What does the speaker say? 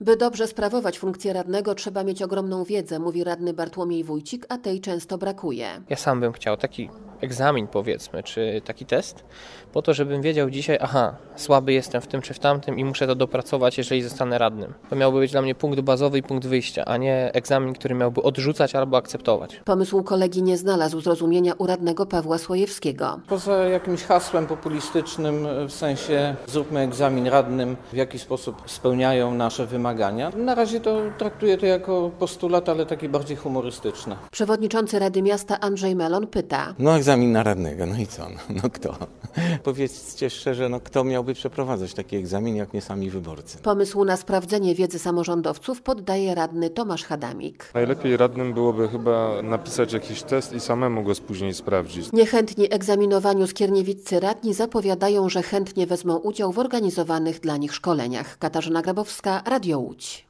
By dobrze sprawować funkcję radnego, trzeba mieć ogromną wiedzę, mówi radny Bartłomiej Wójcik, a tej często brakuje. Ja sam bym chciał taki egzamin, powiedzmy, czy taki test, po to, żebym wiedział dzisiaj, słaby jestem w tym czy w tamtym i muszę to dopracować, jeżeli zostanę radnym. To miałby być dla mnie punkt bazowy i punkt wyjścia, a nie egzamin, który miałby odrzucać albo akceptować. Pomysł kolegi nie znalazł zrozumienia u radnego Pawła Słojewskiego. Poza jakimś hasłem populistycznym, w sensie zróbmy egzamin radnym, w jaki sposób spełniają nasze wymagania. Na razie traktuję to jako postulat, ale taki bardziej humorystyczny. Przewodniczący Rady Miasta Andrzej Melon pyta. Egzamin na radnego, no i co? No kto? Powiedzcie szczerze, kto miałby przeprowadzać taki egzamin, jak nie sami wyborcy? Pomysł na sprawdzenie wiedzy samorządowców poddaje radny Tomasz Hadamik. Najlepiej radnym byłoby chyba napisać jakiś test i samemu go później sprawdzić. Niechętni egzaminowaniu skierniewiccy radni zapowiadają, że chętnie wezmą udział w organizowanych dla nich szkoleniach. Katarzyna Grabowska, Radio Łódź.